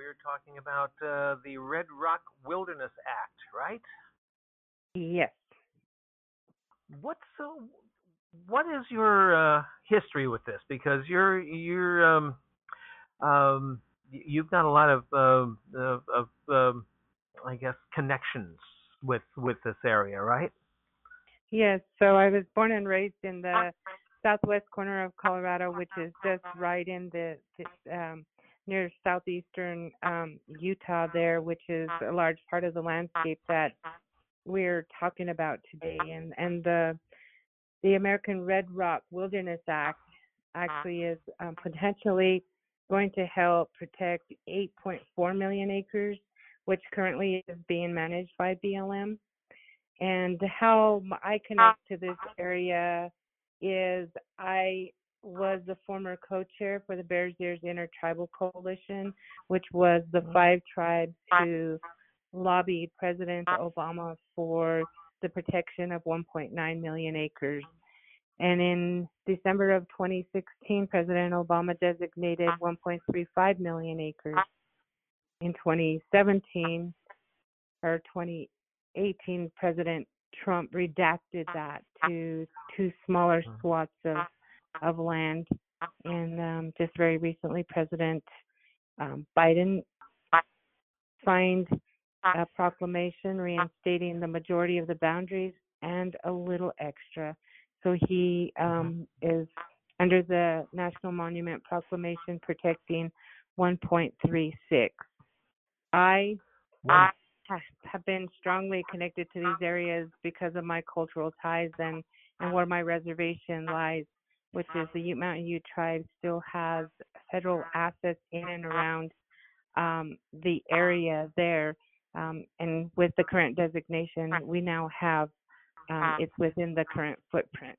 you're talking about the Red Rock Wilderness Act, right? Yes. What's what is your history with this? Because you've got a lot of I guess connections with this area, right? Yes. So I was born and raised in the southwest corner of Colorado, which is just right in the near southeastern Utah there, which is a large part of the landscape that we're talking about today. And the American Red Rock Wilderness Act actually is potentially going to help protect 8.4 million acres, which currently is being managed by BLM. And how I connect to this area is I was the former co-chair for the Bears Ears Intertribal Coalition, which was the 5 tribes who lobbied President Obama for the protection of 1.9 million acres. And in December of 2016, President Obama designated 1.35 million acres. In 2017 or 2018, President Trump redacted that to 2 smaller swaths of land. And just very recently, President Biden signed a proclamation reinstating the majority of the boundaries and a little extra. So he is under the National Monument Proclamation protecting 1.36. I have been strongly connected to these areas because of my cultural ties and where my reservation lies, which is the Ute Mountain Ute tribe still has federal assets in and around the area there. And with the current designation, we now have it's within the current footprint.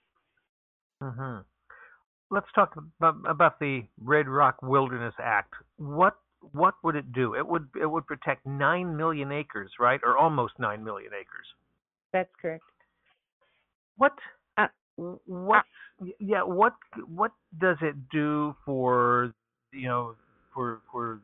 hmm Let's talk about the Red Rock Wilderness Act. What would it do? It would protect 9 million acres, right, or almost 9 million acres. That's correct. What Uh, what yeah what does it do for you know for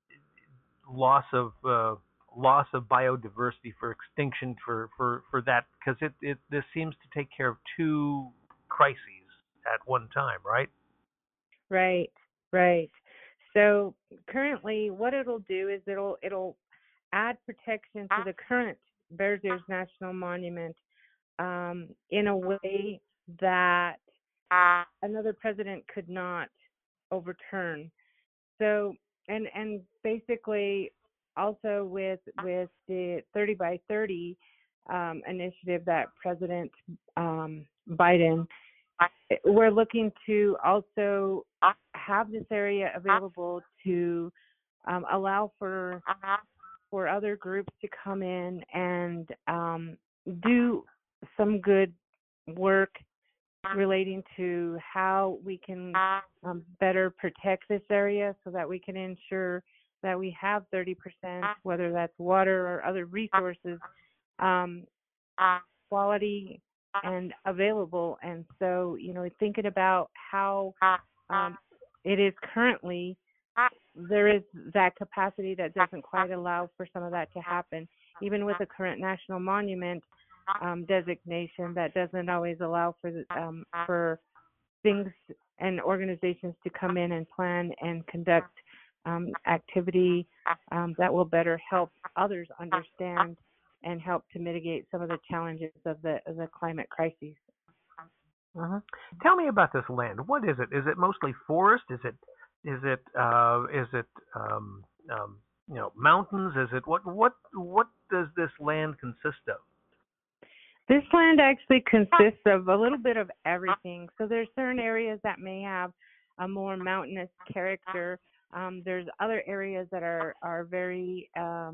loss of biodiversity, for extinction, for that, because it this seems to take care of two crises at one time, right? right, right. So currently, what it'll do is it'll add protection to the current Bears Ears National Monument in a way that another president could not overturn. So and basically also with the 30 by 30 initiative that President Biden, we're looking to also have this area available to allow for other groups to come in and do some good work relating to how we can better protect this area so that we can ensure that we have 30%, whether that's water or other resources, um, quality and available. And so, thinking about how it is currently, there is that capacity that doesn't quite allow for some of that to happen. Even with the current national monument designation, that doesn't always allow for things and organizations to come in and plan and conduct activity that will better help others understand and help to mitigate some of the challenges of the climate crises. hmm Tell me about this land. What is it? Is it mostly forest? Is it mountains? Is it what does this land consist of? This land actually consists of a little bit of everything. So there's certain areas that may have a more mountainous character. There's other areas that are very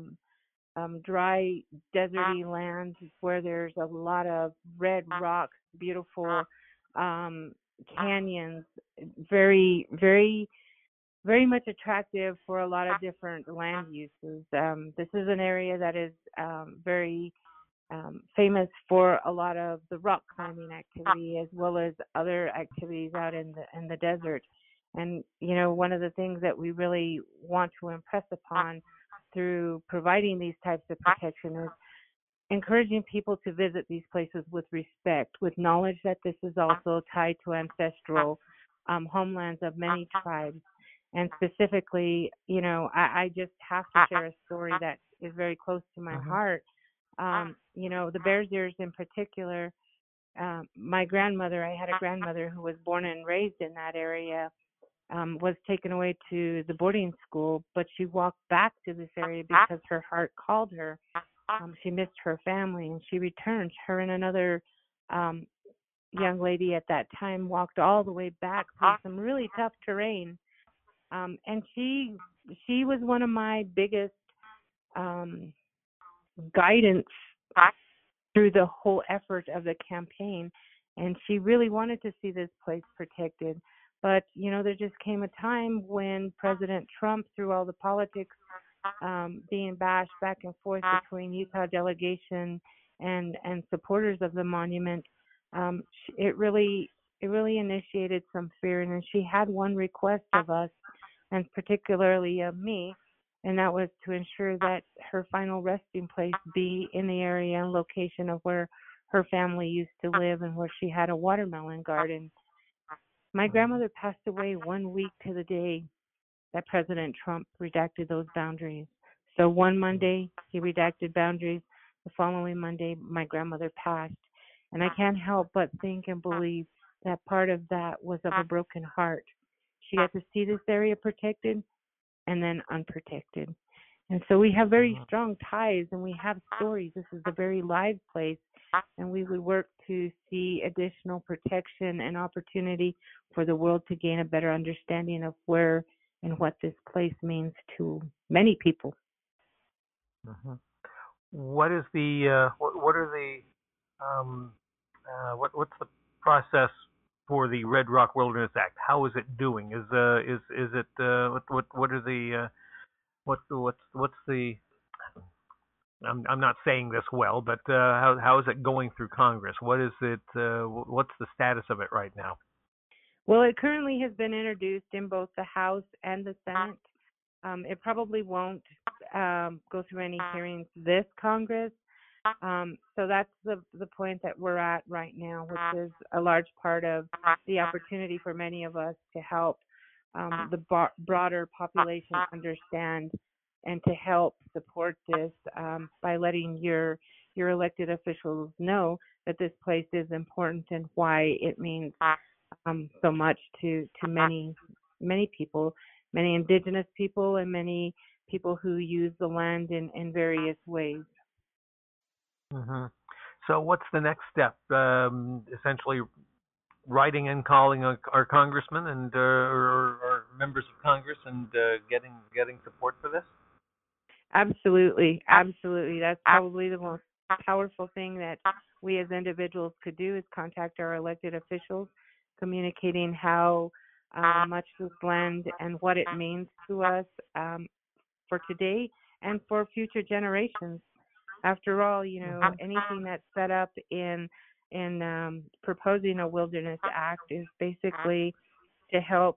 dry, deserty lands where there's a lot of red rocks, beautiful um, canyons, very, very, very much attractive for a lot of different land uses. This is an area that is very famous for a lot of the rock climbing activity as well as other activities out in the desert. And, one of the things that we really want to impress upon through providing these types of protection is encouraging people to visit these places with respect, with knowledge that this is also tied to ancestral homelands of many tribes. And specifically, I just have to share a story that is very close to my Hmm. heart. The Bears Ears in particular, my grandmother, I had a grandmother who was born and raised in that area, was taken away to the boarding school, but she walked back to this area because her heart called her. She missed her family and she returned. Her and another um, young lady at that time walked all the way back through some really tough terrain. And she was one of my biggest um, guidance through the whole effort of the campaign. And she really wanted to see this place protected. But, there just came a time when President Trump, through all the politics being bashed back and forth between Utah delegation and supporters of the monument, it really initiated some fear. And then she had one request of us, and particularly of me, and that was to ensure that her final resting place be in the area and location of where her family used to live and where she had a watermelon garden. My grandmother passed away 1 week to the day that President Trump redacted those boundaries. So one Monday, he redacted boundaries. The following Monday, my grandmother passed. And I can't help but think and believe that part of that was of a broken heart. She got to see this area protected and then unprotected. And so we have very strong ties and we have stories. This is a very live place, and we would work to see additional protection and opportunity for the world to gain a better understanding of where and what this place means to many people. Hmm. What is the what are the what's the process for the Red Rock Wilderness Act? How is it doing? Is it what are the what's the I'm not saying this well, but how is it going through Congress? What is it? What's the status of it right now? Well, it currently has been introduced in both the House and the Senate. It probably won't go through any hearings this Congress. So that's the point that we're at right now, which is a large part of the opportunity for many of us to help the broader population understand and to help support this by letting your elected officials know that this place is important and why it means so much to many people, many indigenous people, and many people who use the land in various ways. Hmm. So what's the next step? Essentially, writing and calling our congressmen and or members of Congress and getting support for this. Absolutely, absolutely. That's probably the most powerful thing that we as individuals could do is contact our elected officials, communicating how much this land and what it means to us for today and for future generations. After all, anything that's set up in proposing a wilderness act is basically to help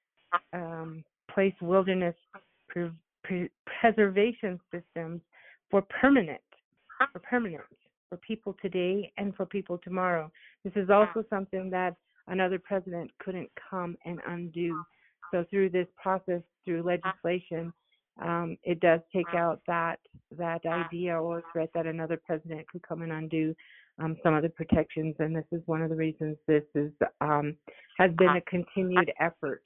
place wilderness pre- preservation systems for permanent, for permanent, for people today and for people tomorrow. This is also something that another president couldn't come and undo. So through this process, through legislation, it does take out that idea or threat that another president could come and undo some of the protections. And this is one of the reasons this is has been a continued effort.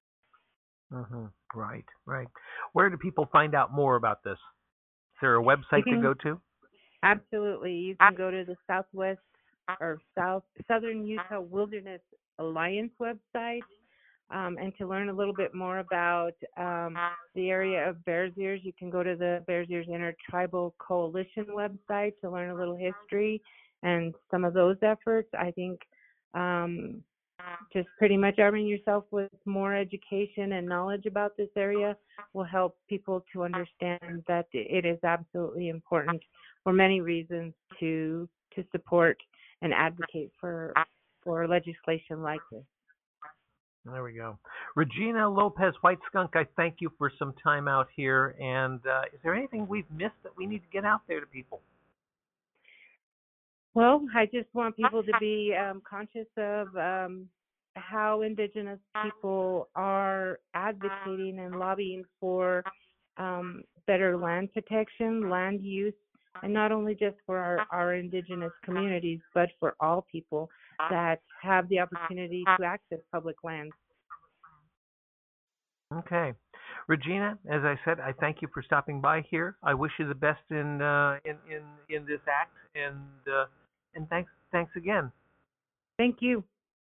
Hmm. Right, right. Where do people find out more about this? Is there a You website to can go to? absolutely you can go to the Southwest or Southern Utah Wilderness Alliance website, and to learn a little bit more about the area of Bears Ears, you can go to the Bears Ears Intertribal Coalition website to learn a little history and some of those efforts. I think um, just pretty much arming yourself with more education and knowledge about this area will help people to understand that it is absolutely important for many reasons to support and advocate for legislation like this. There we go. Regina Lopez White Skunk, I thank you for some time out here. And is there anything we've missed that we need to get out there to people? Well, I just want people to be conscious of how Indigenous people are advocating and lobbying for better land protection, land use, and not only just for our Indigenous communities, but for all people that have the opportunity to access public lands. Okay. Regina, as I said, I thank you for stopping by here. I wish you the best in this act, and thanks again. Thank you.